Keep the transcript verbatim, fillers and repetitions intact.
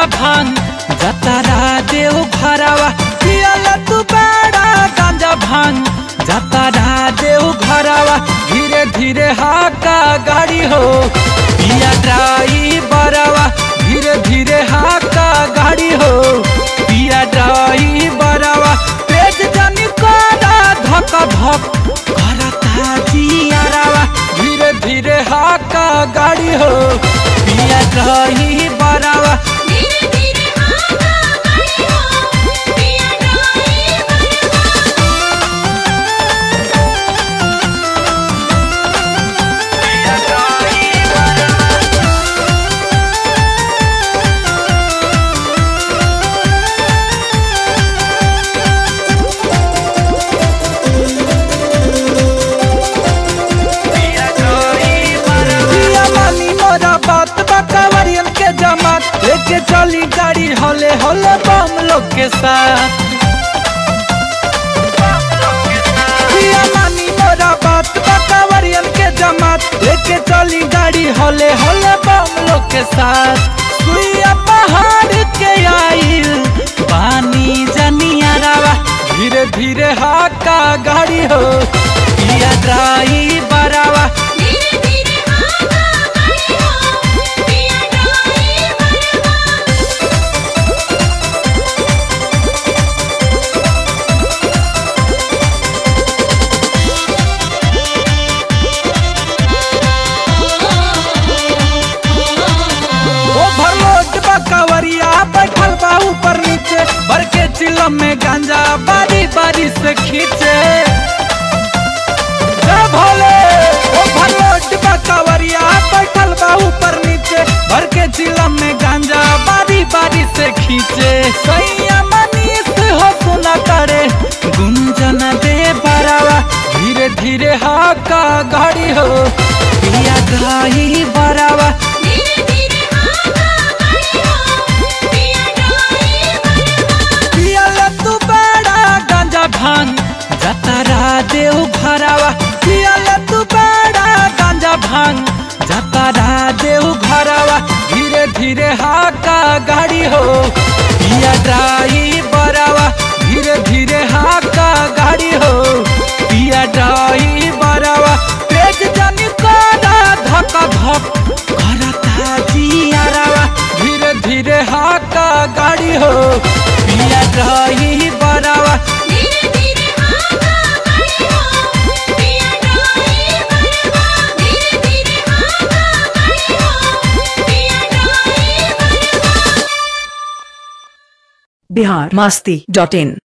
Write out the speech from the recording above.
भांग जतारा देव घरवा पियल तू बड़ा गांजा भांग जतारा देव घरवा धीरे धीरे हाका गाड़ी हो पिया ड्राइवरवा धीरे धीरे हाका गाड़ी हो पिया ड्राइवरवा तेज जनी करा धक धक करता जियारवा धीरे धीरे हाका गाड़ी हो पिया ड्राइवरवा लेके चली गाड़ी होले होले बम लोग के साथ पिया मानी मोरा बात बकावरियन के जमात लेके चली गाड़ी होले होले बम लोग के साथ सुइया पहाड़ के आइल पानी जनियारवा धीरे धीरे हाका गाड़ी हो पिया ड्राइवरवा बैठल बा ऊपर नीचे भर के चिलम में गांजा बारी बारी से खींचे भोले ओ भलोट बकवरिया बैठल बा ऊपर नीचे भर के चिलम में गांजा बारी बारी से खींचे सैया मनीष हो सुना करे गुंजन दे बरावा धीरे धीरे हाका गाड़ी हो पिया ड्राइवरवा भांग जतारा देव घरवा पियल तू बड़ा गांजा भांग जतारा देव घरवा धीरे धीरे हाका गाड़ी हो पिया ड्राइवरवा धीरे धीरे हाका गाड़ी हो पिया ड्राइवरवा तेज जनी करा धक धक करता जियारवा धीरे धीरे हाका गाड़ी हो पिया ड्राइवरवा बिहार मस्ती डॉट इन।